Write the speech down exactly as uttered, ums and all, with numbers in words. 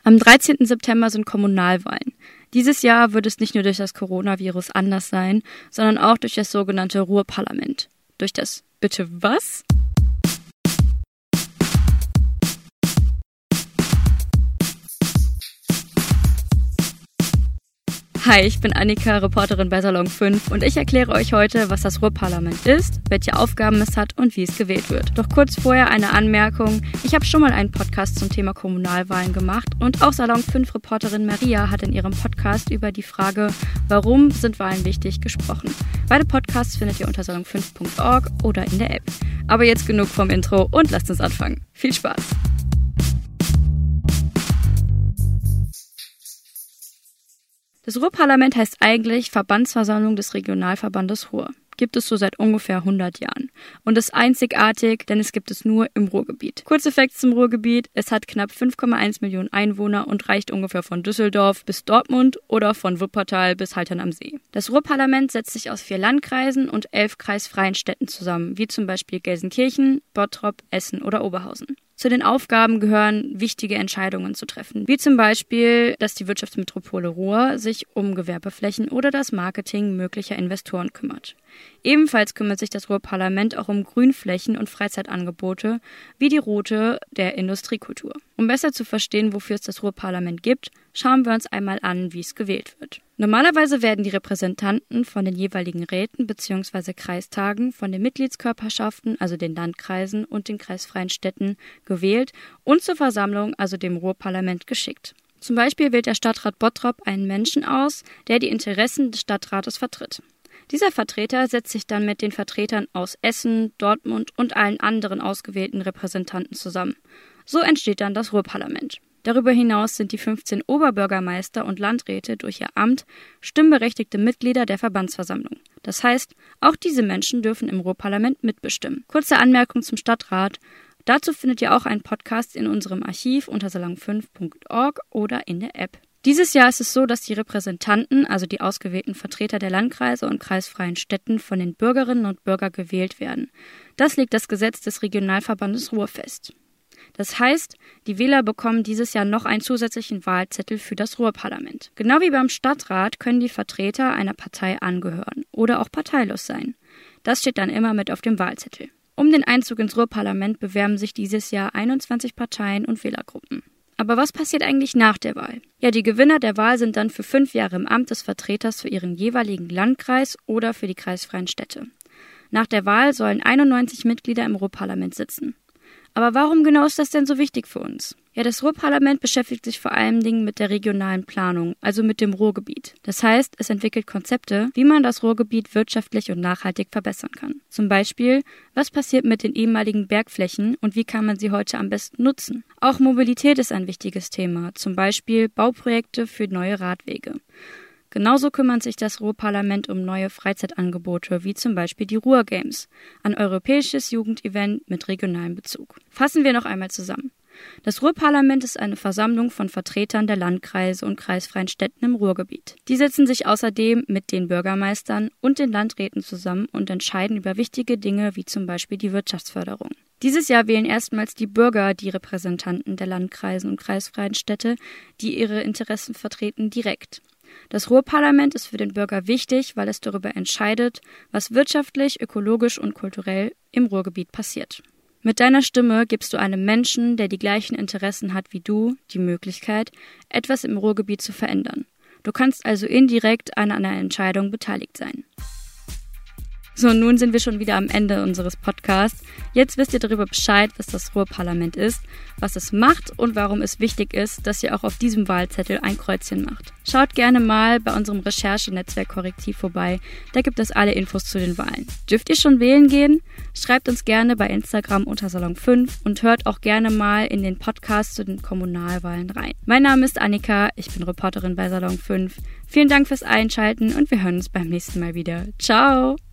Am dreizehnten September sind Kommunalwahlen. Dieses Jahr wird es nicht nur durch das Coronavirus anders sein, sondern auch durch das sogenannte Ruhrparlament. Durch das bitte was? Hi, ich bin Annika, Reporterin bei Salon fünf und ich erkläre euch heute, was das Ruhrparlament ist, welche Aufgaben es hat und wie es gewählt wird. Doch kurz vorher eine Anmerkung. Ich habe schon mal einen Podcast zum Thema Kommunalwahlen gemacht und auch Salon fünf Reporterin Maria hat in ihrem Podcast über die Frage, warum sind Wahlen wichtig, gesprochen. Beide Podcasts findet ihr unter salon fünf punkt org oder in der App. Aber jetzt genug vom Intro und lasst uns anfangen. Viel Spaß! Das Ruhrparlament heißt eigentlich Verbandsversammlung des Regionalverbandes Ruhr. Gibt es so seit ungefähr hundert Jahren. Und ist einzigartig, denn es gibt es nur im Ruhrgebiet. Kurze Facts zum Ruhrgebiet. Es hat knapp fünf Komma eins Millionen Einwohner und reicht ungefähr von Düsseldorf bis Dortmund oder von Wuppertal bis Haltern am See. Das Ruhrparlament setzt sich aus vier Landkreisen und elf kreisfreien Städten zusammen, wie zum Beispiel Gelsenkirchen, Bottrop, Essen oder Oberhausen. Zu den Aufgaben gehören, wichtige Entscheidungen zu treffen, wie zum Beispiel, dass die Wirtschaftsmetropole Ruhr sich um Gewerbeflächen oder das Marketing möglicher Investoren kümmert. Ebenfalls kümmert sich das Ruhrparlament auch um Grünflächen und Freizeitangebote, wie die Route der Industriekultur. Um besser zu verstehen, wofür es das Ruhrparlament gibt, schauen wir uns einmal an, wie es gewählt wird. Normalerweise werden die Repräsentanten von den jeweiligen Räten bzw. Kreistagen von den Mitgliedskörperschaften, also den Landkreisen und den kreisfreien Städten, gewählt und zur Versammlung, also dem Ruhrparlament, geschickt. Zum Beispiel wählt der Stadtrat Bottrop einen Menschen aus, der die Interessen des Stadtrates vertritt. Dieser Vertreter setzt sich dann mit den Vertretern aus Essen, Dortmund und allen anderen ausgewählten Repräsentanten zusammen. So entsteht dann das Ruhrparlament. Darüber hinaus sind die fünfzehn Oberbürgermeister und Landräte durch ihr Amt stimmberechtigte Mitglieder der Verbandsversammlung. Das heißt, auch diese Menschen dürfen im Ruhrparlament mitbestimmen. Kurze Anmerkung zum Stadtrat. Dazu findet ihr auch einen Podcast in unserem Archiv unter salon fünf punkt org oder in der App. Dieses Jahr ist es so, dass die Repräsentanten, also die ausgewählten Vertreter der Landkreise und kreisfreien Städten, von den Bürgerinnen und Bürgern gewählt werden. Das legt das Gesetz des Regionalverbandes Ruhr fest. Das heißt, die Wähler bekommen dieses Jahr noch einen zusätzlichen Wahlzettel für das Ruhrparlament. Genau wie beim Stadtrat können die Vertreter einer Partei angehören oder auch parteilos sein. Das steht dann immer mit auf dem Wahlzettel. Um den Einzug ins Ruhrparlament bewerben sich dieses Jahr einundzwanzig Parteien und Wählergruppen. Aber was passiert eigentlich nach der Wahl? Ja, die Gewinner der Wahl sind dann für fünf Jahre im Amt des Vertreters für ihren jeweiligen Landkreis oder für die kreisfreien Städte. Nach der Wahl sollen einundneunzig Mitglieder im Ruhrparlament sitzen. Aber warum genau ist das denn so wichtig für uns? Ja, das Ruhrparlament beschäftigt sich vor allen Dingen mit der regionalen Planung, also mit dem Ruhrgebiet. Das heißt, es entwickelt Konzepte, wie man das Ruhrgebiet wirtschaftlich und nachhaltig verbessern kann. Zum Beispiel, was passiert mit den ehemaligen Bergflächen und wie kann man sie heute am besten nutzen? Auch Mobilität ist ein wichtiges Thema, zum Beispiel Bauprojekte für neue Radwege. Genauso kümmert sich das Ruhrparlament um neue Freizeitangebote, wie zum Beispiel die Ruhr-Games, ein europäisches Jugendevent mit regionalem Bezug. Fassen wir noch einmal zusammen. Das Ruhrparlament ist eine Versammlung von Vertretern der Landkreise und kreisfreien Städten im Ruhrgebiet. Die setzen sich außerdem mit den Bürgermeistern und den Landräten zusammen und entscheiden über wichtige Dinge, wie zum Beispiel die Wirtschaftsförderung. Dieses Jahr wählen erstmals die Bürger die Repräsentanten der Landkreise und kreisfreien Städte, die ihre Interessen vertreten, direkt. Das Ruhrparlament ist für den Bürger wichtig, weil es darüber entscheidet, was wirtschaftlich, ökologisch und kulturell im Ruhrgebiet passiert. Mit deiner Stimme gibst du einem Menschen, der die gleichen Interessen hat wie du, die Möglichkeit, etwas im Ruhrgebiet zu verändern. Du kannst also indirekt an einer Entscheidung beteiligt sein. So, nun sind wir schon wieder am Ende unseres Podcasts. Jetzt wisst ihr darüber Bescheid, was das Ruhrparlament ist, was es macht und warum es wichtig ist, dass ihr auch auf diesem Wahlzettel ein Kreuzchen macht. Schaut gerne mal bei unserem Recherchenetzwerk Korrektiv vorbei, da gibt es alle Infos zu den Wahlen. Dürft ihr schon wählen gehen? Schreibt uns gerne bei Instagram unter Salon fünf und hört auch gerne mal in den Podcast zu den Kommunalwahlen rein. Mein Name ist Annika, ich bin Reporterin bei Salon fünf. Vielen Dank fürs Einschalten und wir hören uns beim nächsten Mal wieder. Ciao!